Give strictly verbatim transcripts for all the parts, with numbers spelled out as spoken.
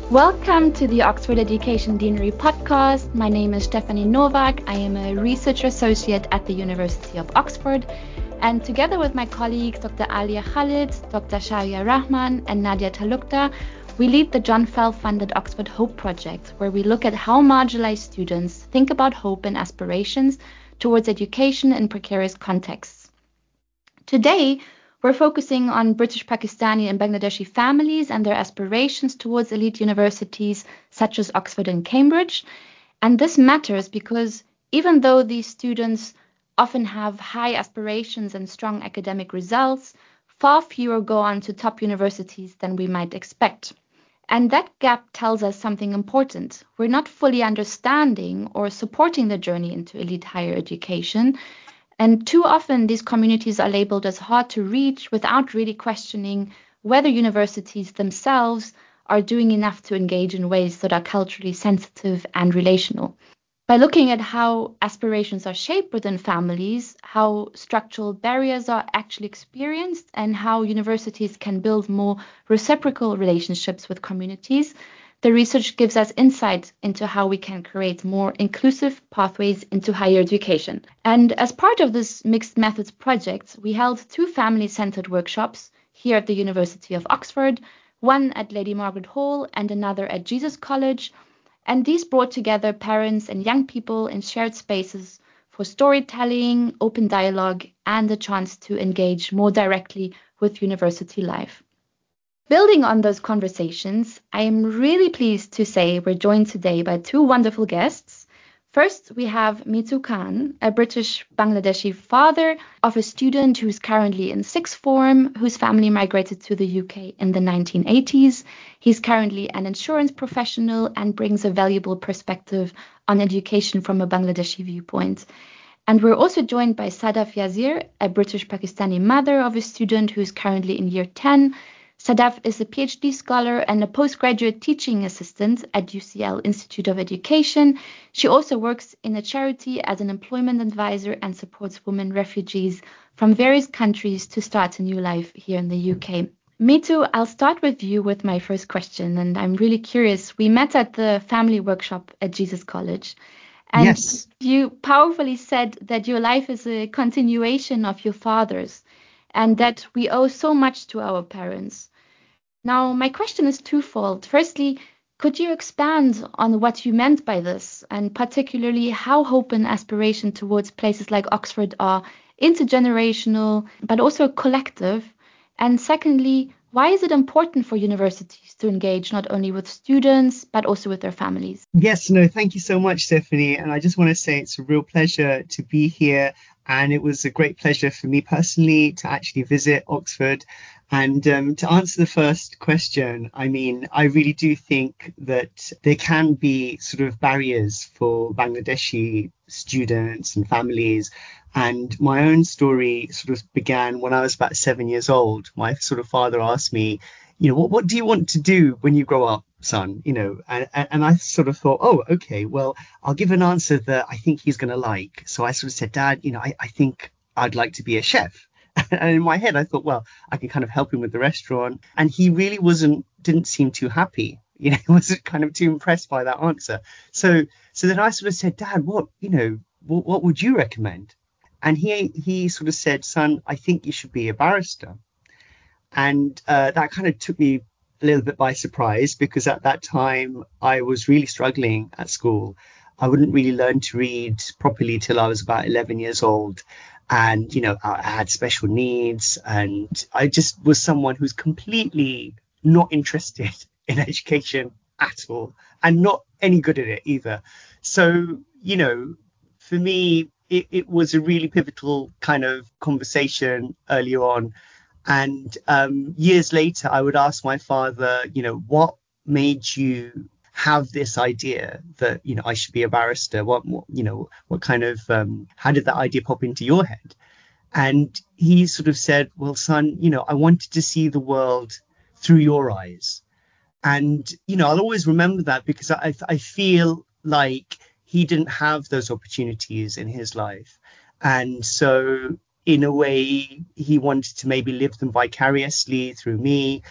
Welcome to the Oxford Education Deanery podcast. My name is Stephanie Novak. I am a research associate at the University of Oxford. And together with my colleagues, Doctor Alia Khalid, Doctor Sharia Rahman, and Nadia Talukta, we lead the John Fell-funded Oxford Hope Project, where we look at how marginalized students think about hope and aspirations towards education in precarious contexts. Today, we're focusing on British, Pakistani, and Bangladeshi families and their aspirations towards elite universities such as Oxford and Cambridge. And this matters because even though these students often have high aspirations and strong academic results, far fewer go on to top universities than we might expect. And that gap tells us something important. We're not fully understanding or supporting the journey into elite higher education. And too often, these communities are labeled as hard to reach without really questioning whether universities themselves are doing enough to engage in ways that are culturally sensitive and relational. By looking at how aspirations are shaped within families, how structural barriers are actually experienced, and how universities can build more reciprocal relationships with communities, the research gives us insight into how we can create more inclusive pathways into higher education. And as part of this Mixed Methods project, we held two family-centered workshops here at the University of Oxford, one at Lady Margaret Hall and another at Jesus College. And these brought together parents and young people in shared spaces for storytelling, open dialogue, and the chance to engage more directly with university life. Building on those conversations, I am really pleased to say we're joined today by two wonderful guests. First, we have Mitu Khan, a British Bangladeshi father of a student who's currently in sixth form, whose family migrated to the U K in the nineteen eighties. He's currently an insurance professional and brings a valuable perspective on education from a Bangladeshi viewpoint. And we're also joined by Sadaf Yazir, a British Pakistani mother of a student who's currently in year ten. Sadaf is a PhD scholar and a postgraduate teaching assistant at U C L Institute of Education. She also works in a charity as an employment advisor and supports women refugees from various countries to start a new life here in the U K. Mitu, I'll start with you with my first question, and I'm really curious. We met at the family workshop at Jesus College, and Yes. You powerfully said that your life is a continuation of your father's, and that we owe so much to our parents. Now, my question is twofold. Firstly, could you expand on what you meant by this, and particularly how hope and aspiration towards places like Oxford are intergenerational, but also collective? And secondly, why is it important for universities to engage not only with students, but also with their families? Yes, no, thank you so much, Stephanie. And I just want to say it's a real pleasure to be here. And it was a great pleasure for me personally to actually visit Oxford. And um, to answer the first question, I mean, I really do think that there can be sort of barriers for Bangladeshi students and families. And my own story sort of began when I was about seven years old. My sort of father asked me, you know, what, what do you want to do when you grow up, son? You know, and, and I sort of thought, oh, okay, well, I'll give an answer that I think he's going to like. So I sort of said, Dad, you know, I, I think I'd like to be a chef. And in my head, I thought, well, I can kind of help him with the restaurant. And he really wasn't, didn't seem too happy. You know, he wasn't kind of too impressed by that answer. So, so then I sort of said, Dad, what, you know, what, what would you recommend? And he, he sort of said, son, I think you should be a barrister. And uh, that kind of took me a little bit by surprise because at that time I was really struggling at school. I wouldn't really learn to read properly till I was about eleven years old. And, you know, I had special needs and I just was someone who's completely not interested in education at all and not any good at it either. So, you know, for me, it, it was a really pivotal kind of conversation early on. And um, years later, I would ask my father, you know, what made you have this idea that, you know, I should be a barrister? What, what you know, what kind of, um, how did that idea pop into your head? And he sort of said, well, son, you know, I wanted to see the world through your eyes. And, you know, I'll always remember that because I, I feel like he didn't have those opportunities in his life. And so, in a way, he wanted to maybe live them vicariously through me.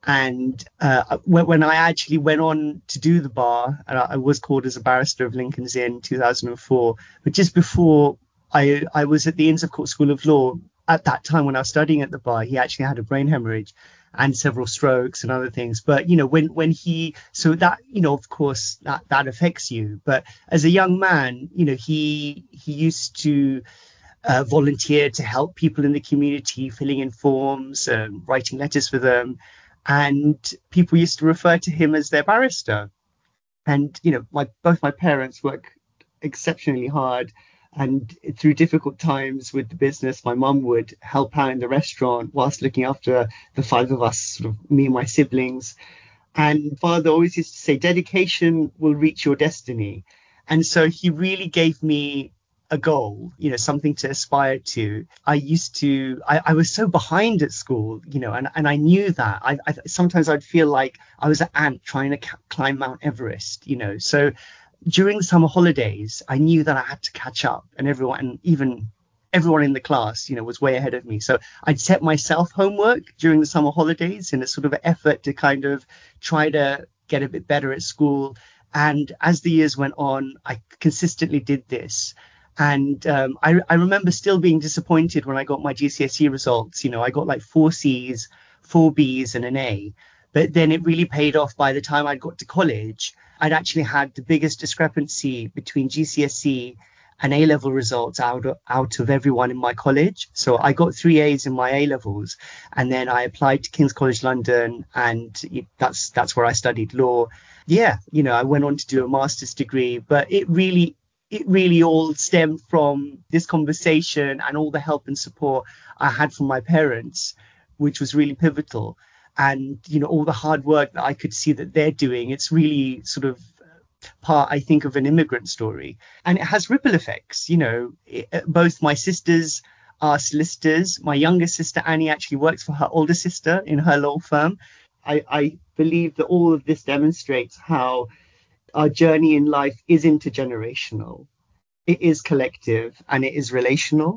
And uh, when, when I actually went on to do the bar, and I, I was called as a barrister of Lincoln's Inn in two thousand four, but just before I, I was at the Inns of Court School of Law, at that time when I was studying at the bar, he actually had a brain hemorrhage and several strokes and other things. But, you know, when, when he, so that, you know, of course, that, that affects you. But as a young man, you know, he, he used to uh, volunteer to help people in the community, filling in forms, um, writing letters for them. And people used to refer to him as their barrister. And, you know, my both my parents work exceptionally hard. And through difficult times with the business, my mum would help out in the restaurant whilst looking after the five of us, sort of me and my siblings. And father always used to say, dedication will reach your destiny. And so he really gave me a goal, you know, something to aspire to. I used to, I, I was so behind at school, you know, and, and I knew that. I, I sometimes I'd feel like I was an ant trying to ca- climb Mount Everest, you know. So during the summer holidays, I knew that I had to catch up, and everyone, and even everyone in the class, you know, was way ahead of me. So I'd set myself homework during the summer holidays in a sort of effort to kind of try to get a bit better at school. And as the years went on, I consistently did this. And um, I, I remember still being disappointed when I got my G C S E results. You know, I got like four C's, four B's, and an A. But then it really paid off by the time I got to college. I'd actually had the biggest discrepancy between G C S E and A-level results out of, out of everyone in my college. So I got three A's in my A-levels, and then I applied to King's College London, and that's that's where I studied law. Yeah, you know, I went on to do a master's degree, but it really it really all stemmed from this conversation and all the help and support I had from my parents, which was really pivotal. And, you know, all the hard work that I could see that they're doing, it's really sort of part, I think, of an immigrant story. And it has ripple effects. You know, it, both my sisters are solicitors. My younger sister, Annie, actually works for her older sister in her law firm. I, I believe that all of this demonstrates how our journey in life is intergenerational, it is collective, and it is relational.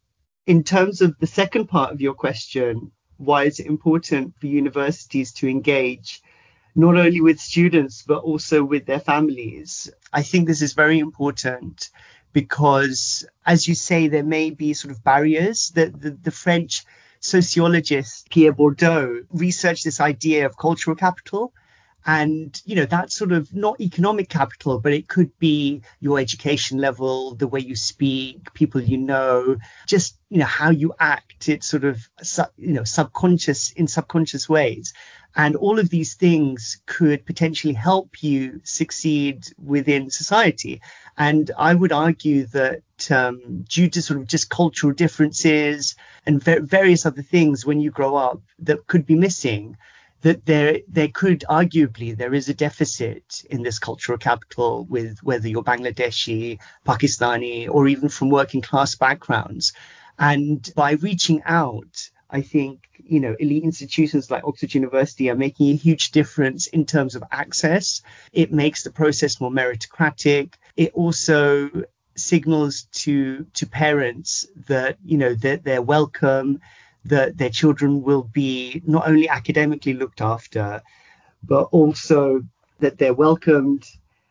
In terms of the second part of your question, why is it important for universities to engage not only with students, but also with their families? I think this is very important because, as you say, there may be sort of barriers that the, the French sociologist Pierre Bourdieu researched this idea of cultural capital. And, you know, that's sort of not economic capital, but it could be your education level, the way you speak, people you know, just, you know, how you act. It's sort of, you know, subconscious in subconscious ways. And all of these things could potentially help you succeed within society. And I would argue that um, due to sort of just cultural differences and ver- various other things when you grow up that could be missing, that there there could arguably there is a deficit in this cultural capital with whether you're Bangladeshi, Pakistani, or even from working class backgrounds. And by reaching out, I think, you know, elite institutions like Oxford University are making a huge difference in terms of access. It makes the process more meritocratic. It also signals to to parents that, you know, that they're welcome, that their children will be not only academically looked after, but also that they're welcomed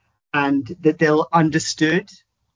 and that they're understood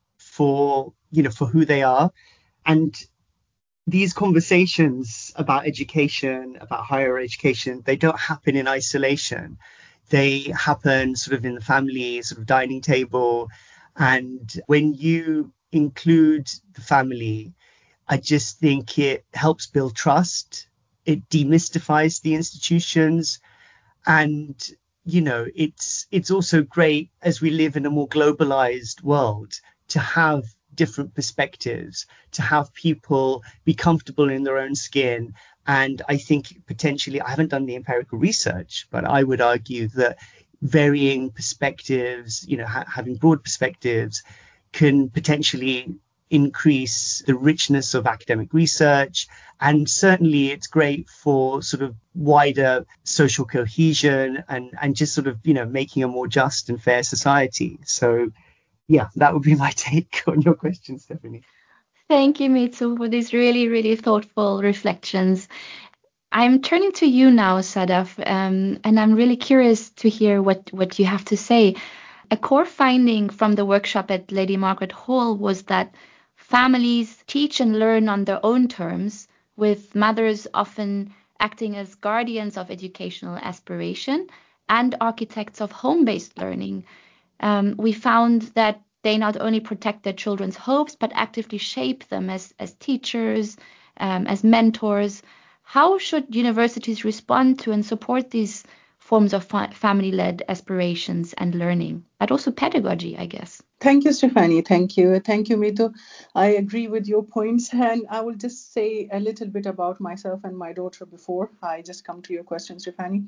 for, you know, for who they are. And these conversations about education, about higher education, they don't happen in isolation. They happen sort of in the family, sort of dining table. And when you include the family, I just think it helps build trust. It demystifies the institutions. And, you know, it's it's also great as we live in a more globalized world to have different perspectives, to have people be comfortable in their own skin. And I think potentially, I haven't done the empirical research, but I would argue that varying perspectives, you know, ha- having broad perspectives can potentially increase the richness of academic research. And certainly it's great for sort of wider social cohesion and, and just sort of, you know, making a more just and fair society. So, yeah, that would be my take on your question, Stephanie. Thank you, Mitsu, for these really, really thoughtful reflections. I'm turning to you now, Sadaf, um, and I'm really curious to hear what, what you have to say. A core finding from the workshop at Lady Margaret Hall was that families teach and learn on their own terms, with mothers often acting as guardians of educational aspiration and architects of home-based learning. Um, we found that they not only protect their children's hopes, but actively shape them as, as teachers, um, as mentors. How should universities respond to and support these forms of fa- family-led aspirations and learning, but also pedagogy, I guess? Thank you, Stephanie. Thank you. Thank you, Mitu. I agree with your points. And I will just say a little bit about myself and my daughter before I just come to your question, Stephanie.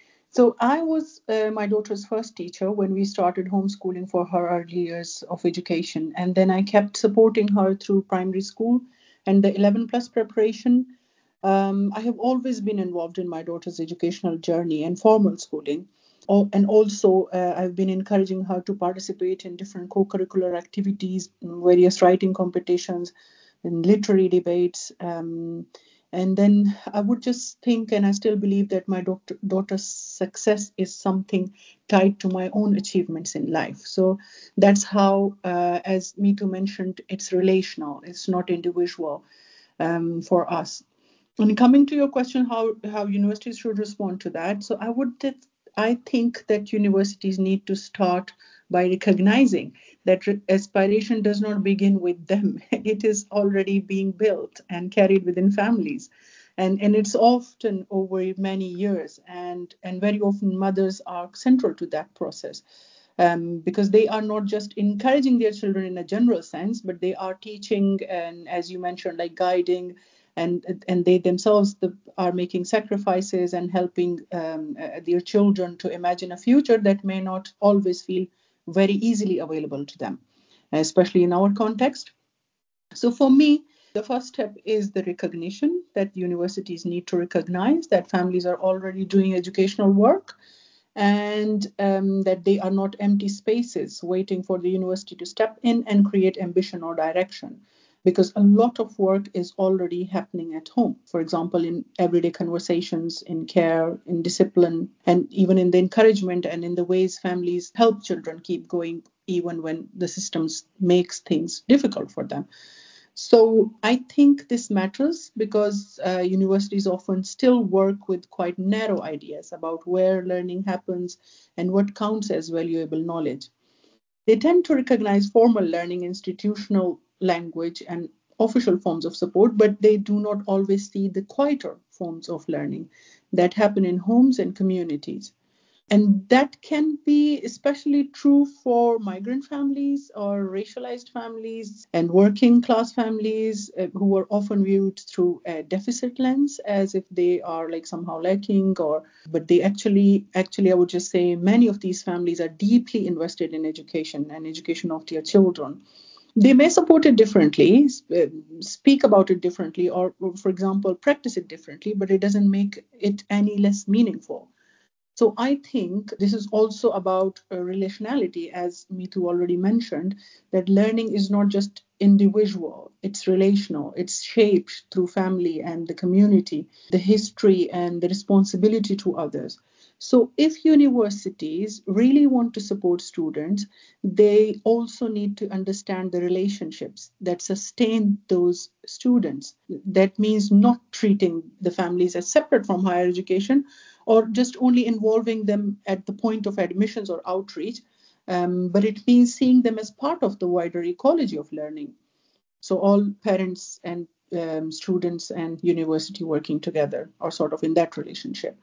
So I was uh, my daughter's first teacher when we started homeschooling for her early years of education. And then I kept supporting her through primary school and the eleven plus preparation. Um, I have always been involved in my daughter's educational journey and formal schooling. Oh, and also, uh, I've been encouraging her to participate in different co curricular activities, various writing competitions, and literary debates. Um, and then I would just think, and I still believe that my doctor, daughter's success is something tied to my own achievements in life. So that's how, uh, as Mitu mentioned, it's relational, it's not individual um, for us. And coming to your question, how, how universities should respond to that. So I would I think that universities need to start by recognizing that re- aspiration does not begin with them. It is already being built and carried within families. And, and it's often over many years, and, and very often mothers are central to that process. Um, because they are not just encouraging their children in a general sense, but they are teaching and, as you mentioned, like guiding, and and they themselves the, are making sacrifices and helping um, uh, their children to imagine a future that may not always feel very easily available to them, especially in our context. So for me, the first step is the recognition that universities need to recognize that families are already doing educational work, and um, that they are not empty spaces waiting for the university to step in and create ambition or direction. Because a lot of work is already happening at home. For example, in everyday conversations, in care, in discipline, and even in the encouragement and in the ways families help children keep going, even when the systems makes things difficult for them. So I think this matters because uh, universities often still work with quite narrow ideas about where learning happens and what counts as valuable knowledge. They tend to recognize formal learning, institutional language, and official forms of support, but they do not always see the quieter forms of learning that happen in homes and communities. And that can be especially true for migrant families or racialized families and working class families uh, who are often viewed through a deficit lens as if they are like somehow lacking, or but they actually actually I would just say many of these families are deeply invested in education and education of their children. They may support it differently, uh, speak about it differently, or, for example, practice it differently, but it doesn't make it any less meaningful. So I think this is also about uh, relationality, as Mitu already mentioned, that learning is not just individual, it's relational, it's shaped through family and the community, the history and the responsibility to others. So if universities really want to support students, they also need to understand the relationships that sustain those students. That means not treating the families as separate from higher education, or just only involving them at the point of admissions or outreach, um, but it means seeing them as part of the wider ecology of learning. So all parents and um, students and university working together are sort of in that relationship.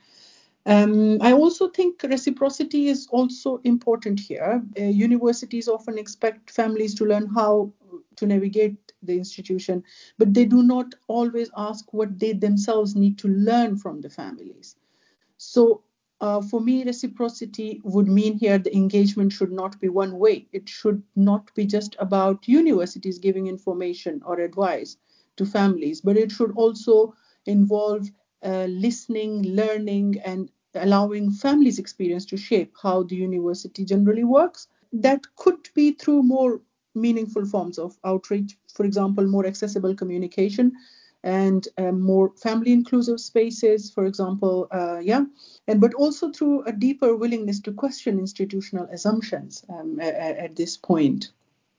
Um, I also think reciprocity is also important here. Uh, universities often expect families to learn how to navigate the institution, but they do not always ask what they themselves need to learn from the families. So uh, for me, reciprocity would mean here the engagement should not be one way. It should not be just about universities giving information or advice to families, but it should also involve uh, listening, learning, and allowing families' experience to shape how the university generally works. That could be through more meaningful forms of outreach, for example, more accessible communication, and uh, more family inclusive spaces, for example, uh, yeah, and but also through a deeper willingness to question institutional assumptions um, at, at this point.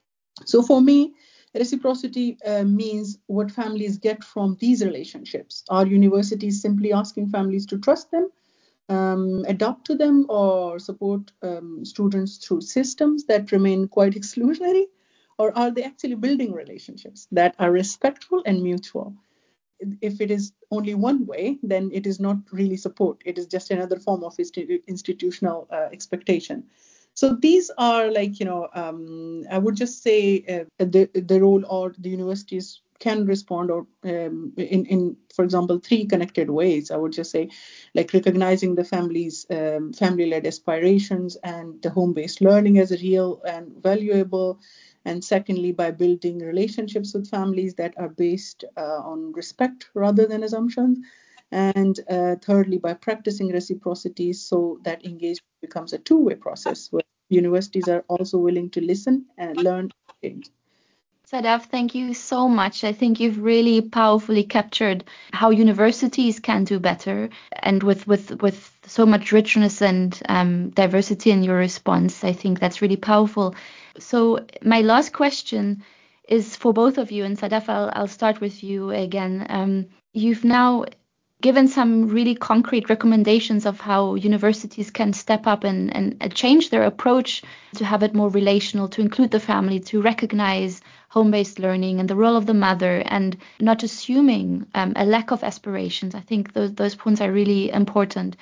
So for me, reciprocity uh, means what families get from these relationships. Are universities simply asking families to trust them, um, adapt to them, or support um, students through systems that remain quite exclusionary? Or are they actually building relationships that are respectful and mutual? If it is only one way, then it is not really support. It is just another form of institu- institutional uh, expectation. So these are like, you know, um, I would just say uh, the, the role or the universities can respond or um, in, in, for example, three connected ways. I would just say like recognizing the family's um, family-led aspirations and the home-based learning as a real and valuable. And secondly, by building relationships with families that are based uh, on respect rather than assumptions. And uh, thirdly, by practicing reciprocity so that engagement becomes a two-way process where universities are also willing to listen and learn and change. Sadaf, thank you so much. I think you've really powerfully captured how universities can do better, and with with with so much richness and um, diversity in your response. I think that's really powerful. So my last question is for both of you, and Sadaf, I'll, I'll start with you again. Um, you've now given some really concrete recommendations of how universities can step up and, and change their approach to have it more relational, to include the family, to recognize home-based learning and the role of the mother, and not assuming um, a lack of aspirations. I think those those points are really important.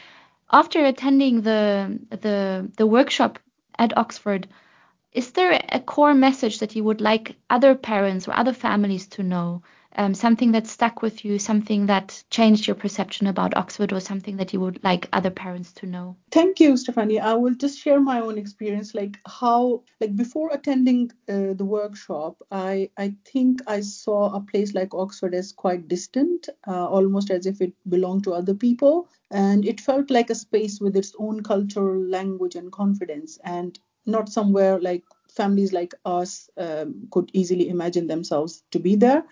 After attending the the the workshop at Oxford, is there a core message that you would like other parents or other families to know? Um, something that stuck with you, something that changed your perception about Oxford, or something that you would like other parents to know? Thank you, Stephanie. I will just share my own experience, like how, like before attending uh, the workshop, I I think I saw a place like Oxford as quite distant, uh, almost as if it belonged to other people, and it felt like a space with its own cultural language and confidence, and not somewhere like families like us um, could easily imagine themselves to be there.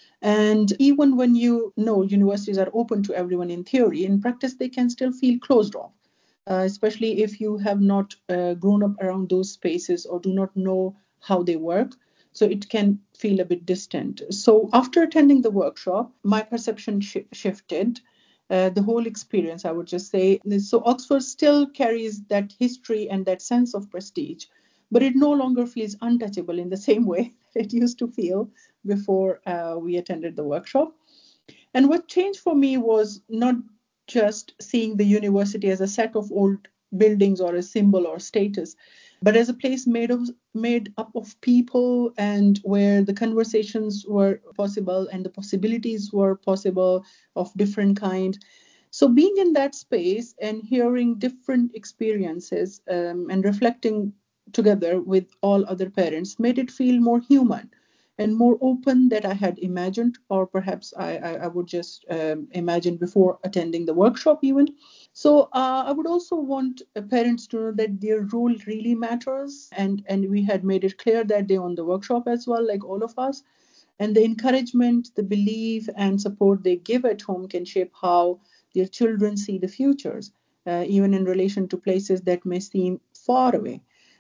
And even when you know universities are open to everyone in theory, in practice they can still feel closed off, uh, especially if you have not uh, grown up around those spaces or do not know how they work. So it can feel a bit distant. So after attending the workshop, my perception sh- shifted. Uh, the whole experience, I would just say. So Oxford still carries that history and that sense of prestige, but it no longer feels untouchable in the same way it used to feel before uh, we attended the workshop. And what changed for me was not just seeing the university as a set of old buildings or a symbol or status, but as a place made of made up of people, and where the conversations were possible and the possibilities were possible of different kind. So being in that space and hearing different experiences um, and reflecting together with all other parents made it feel more human and more open that I had imagined, or perhaps I, I, I would just um, imagine before attending the workshop even. So uh, I would also want uh, parents to know that their role really matters, and and we had made it clear that day on the workshop as well, like all of us. And the encouragement, the belief, and support they give at home can shape how their children see the futures, uh, even in relation to places that may seem far away.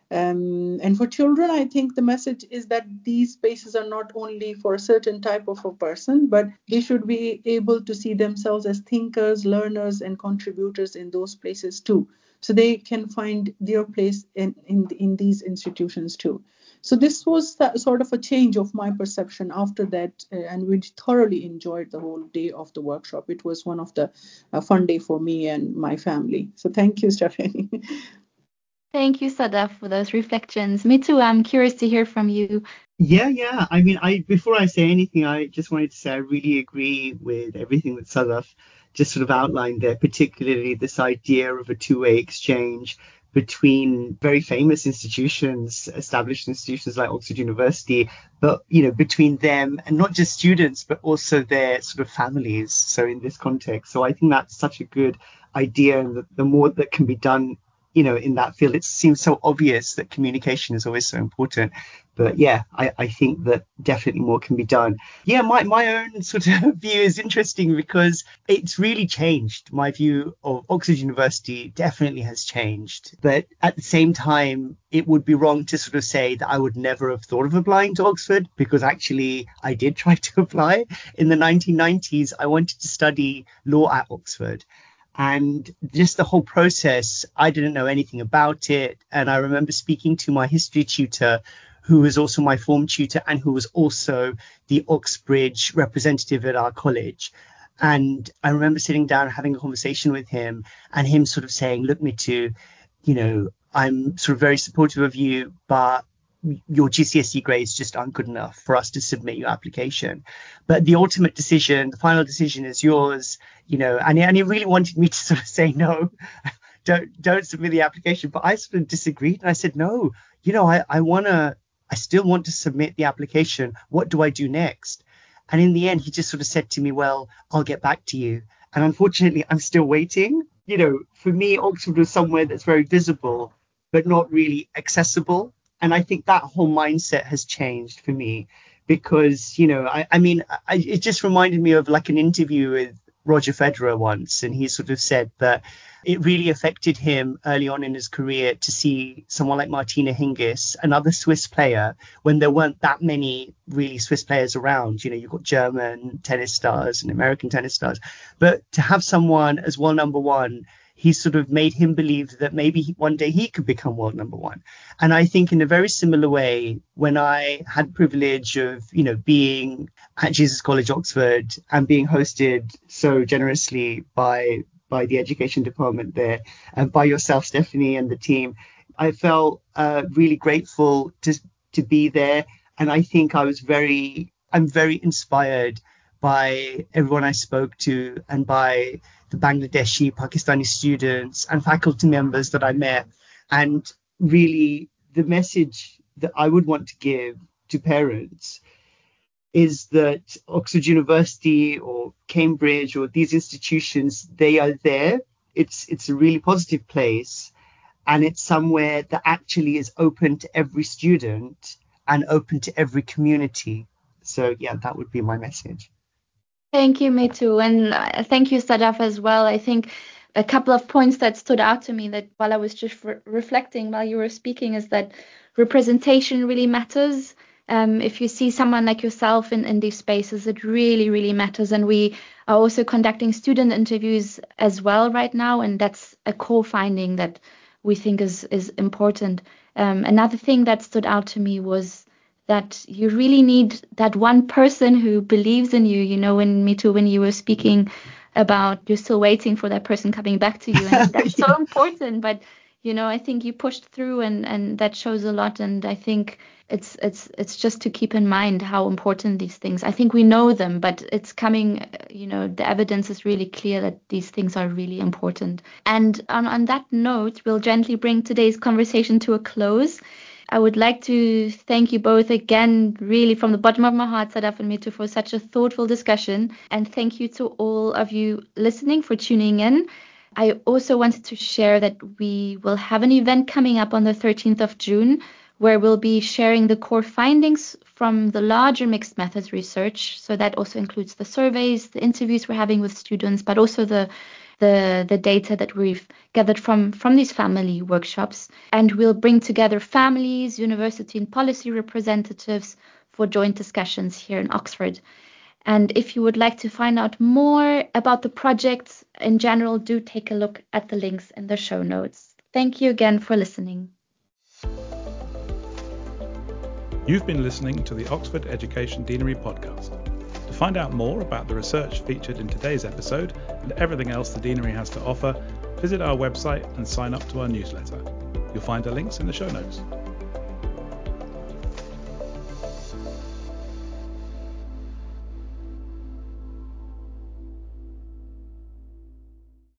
Um, and for children, I think the message is that these spaces are not only for a certain type of a person, but they should be able to see themselves as thinkers, learners, and contributors in those places too. So they can find their place in, in, in these institutions too. So this was sort of a change of my perception after that, uh, and we thoroughly enjoyed the whole day of the workshop. It was one of the uh, fun day for me and my family. So thank you, Stephanie. Thank you, Sadaf, for those reflections. Me too. I'm curious to hear from you. Yeah, yeah. I mean, I before I say anything, I just wanted to say I really agree with everything that Sadaf just sort of outlined there, particularly this idea of a two-way exchange between very famous institutions, established institutions like Oxford University, but you know, between them and not just students, but also their sort of families. So in this context, so I think that's such a good idea, and the, the more that can be done you know, in that field, it seems so obvious that communication is always so important. But yeah, I, I think that definitely more can be done. Yeah, my, my own sort of view is interesting because it's really changed. My view of Oxford University definitely has changed. But at the same time, it would be wrong to sort of say that I would never have thought of applying to Oxford, because actually I did try to apply. In the nineteen nineties, I wanted to study law at Oxford. And just the whole process, I didn't know anything about it. And I remember speaking to my history tutor, who was also my form tutor and who was also the Oxbridge representative at our college. And I remember sitting down, having a conversation with him, and him sort of saying, look, Mitu, you know, I'm sort of very supportive of you, but your G C S E grades just aren't good enough for us to submit your application. But the ultimate decision, the final decision is yours, you know, and, and he really wanted me to sort of say, no, don't, don't submit the application. But I sort of disagreed. And I said, no, you know, I, I want to, I still want to submit the application. What do I do next? And in the end, he just sort of said to me, well, I'll get back to you. And unfortunately, I'm still waiting. You know, for me, Oxford was somewhere that's very visible, but not really accessible. And I think that whole mindset has changed for me because, you know, I, I mean, I, it just reminded me of like an interview with Roger Federer once. And he sort of said that it really affected him early on in his career to see someone like Martina Hingis, another Swiss player, when there weren't that many really Swiss players around. You know, you've got German tennis stars and American tennis stars. But to have someone as world number one, he sort of made him believe that maybe he, one day he could become world number one. And I think in a very similar way, when I had the privilege of, you know, being at Jesus College, Oxford, and being hosted so generously by by the education department there and by yourself, Stephanie, and the team, I felt uh, really grateful to to be there. And I think I was very, I'm very inspired by everyone I spoke to and by the Bangladeshi, Pakistani students and faculty members that I met. And really the message that I would want to give to parents is that Oxford University or Cambridge or these institutions, they are there. It's it's a really positive place. And it's somewhere that actually is open to every student and open to every community. So, yeah, that would be my message. Thank you, Mitu. And uh, thank you, Sadaf, as well. I think a couple of points that stood out to me that while I was just re- reflecting while you were speaking is that representation really matters. Um, if you see someone like yourself in, in these spaces, it really, really matters. And we are also conducting student interviews as well right now. And that's a core finding that we think is, is important. Um, another thing that stood out to me was that you really need that one person who believes in you. You know, when Mitu, when you were speaking about you're still waiting for that person coming back to you, and that's yeah. so important. But you know, I think you pushed through, and and that shows a lot. And I think it's it's it's just to keep in mind how important these things. I think we know them, but it's coming. You know, the evidence is really clear that these things are really important. And on on that note, we'll gently bring today's conversation to a close. I would like to thank you both again, really from the bottom of my heart, Sadaf and Mitu, for such a thoughtful discussion. And thank you to all of you listening for tuning in. I also wanted to share that we will have an event coming up on the thirteenth of June, where we'll be sharing the core findings from the larger mixed methods research. So that also includes the surveys, the interviews we're having with students, but also the the the data that we've gathered from from these family workshops. And we'll bring together families, university and policy representatives for joint discussions here in Oxford. And if you would like to find out more about the project in general, do take a look at the links in the show notes. Thank you again for listening. You've been listening to the Oxford Education Deanery podcast. To find out more about the research featured in today's episode and everything else the Deanery has to offer, visit our website and sign up to our newsletter. You'll find the links in the show notes.